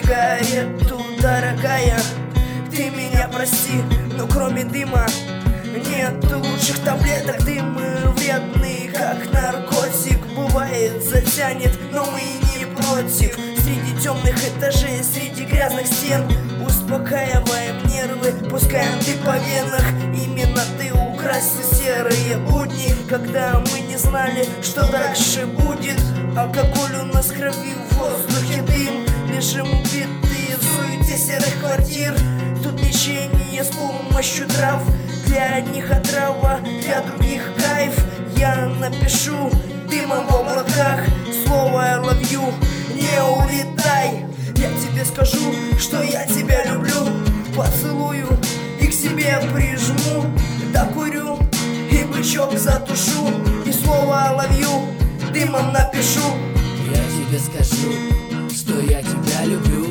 сигарету, дорогая. Ты меня прости, но кроме дыма нет лучших таблеток. Дым вредный, как наркотик, бывает затянет, но мы не против. Среди темных этажей, среди грязных стен успокаиваем нервы, пускаем ты по венах. Именно ты украсил серые будни, когда мы не знали, что дальше будет. Алкоголь у нас в крови, в воздухе дым. Лежим убитые в суете серых квартир. Тут лечение с помощью трав. Для одних отрава, для других кайф. Я напишу дымом в облаках слово I love you. Не улетай, я тебе скажу, что я тебя люблю. Поцелую и к себе прижму, докурю и бычок затушу. И слово I love you дымом напишу. Я тебе скажу, что я тебя люблю.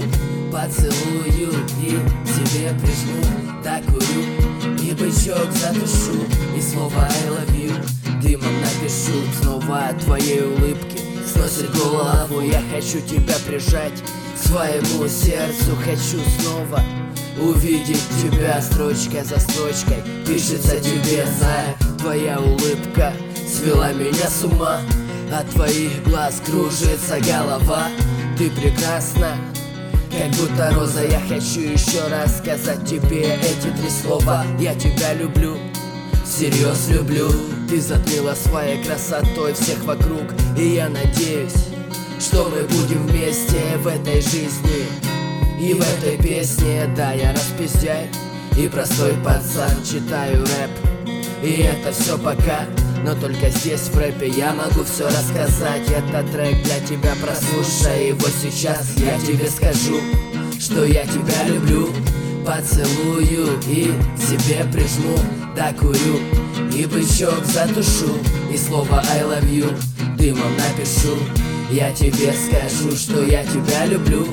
Поцелую и тебе прижму, докурю и бычок затушу. И слово I love you дымом напишу. Снова от твоей улыбки сносит голову. Я хочу тебя прижать к своему сердцу. Хочу снова увидеть тебя строчка за строчкой. Пишется тебе, зная, твоя улыбка свела меня с ума. От твоих глаз кружится голова. Ты прекрасна, как будто роза. Я хочу еще раз сказать тебе эти три слова. Я тебя люблю, всерьез люблю. Ты затмила своей красотой всех вокруг. И я надеюсь, что мы будем вместе в этой жизни и в этой песне. Да, я распиздяй и простой пацан, читаю рэп, и это все пока. Но только здесь в рэпе я могу все рассказать. Этот трек для тебя, прослушай его сейчас. Я тебе скажу, что я тебя люблю. Поцелую и себе прижму, докурю и бычок затушу. И слово I love you дымом напишу. Я тебе скажу, что я тебя люблю.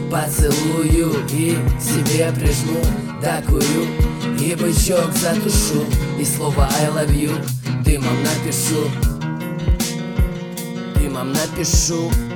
Поцелую и себе прижму, докурю и бычок затушу. И слово I love you дымом напишу. Дымом напишу.